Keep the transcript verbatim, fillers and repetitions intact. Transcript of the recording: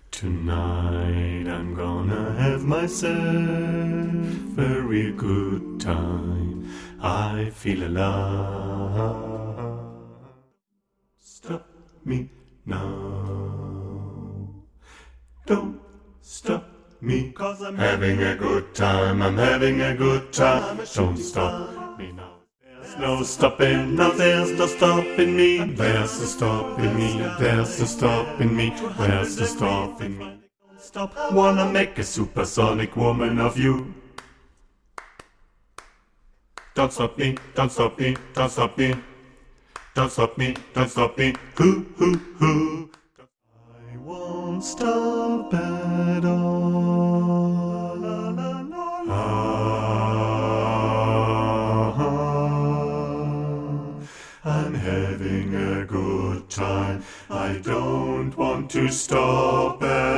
Tonight I'm gonna have myself a real good time. I feel alive. Stop me now. Don't stop me, 'cause I'm having a good time. I'm having a good time. Don't stop me now. There's no stopping, no there's no stopping me. There's no stopping me, there's no stopping me. There's no stopping me. Don't stop, wanna make a supersonic woman of you. Don't stop me, don't stop me, don't stop me. Don't stop me, don't stop me. Hoo, hoo, hoo. I won't stop at all. Ah, I'm having a good time. I don't want to stop at all.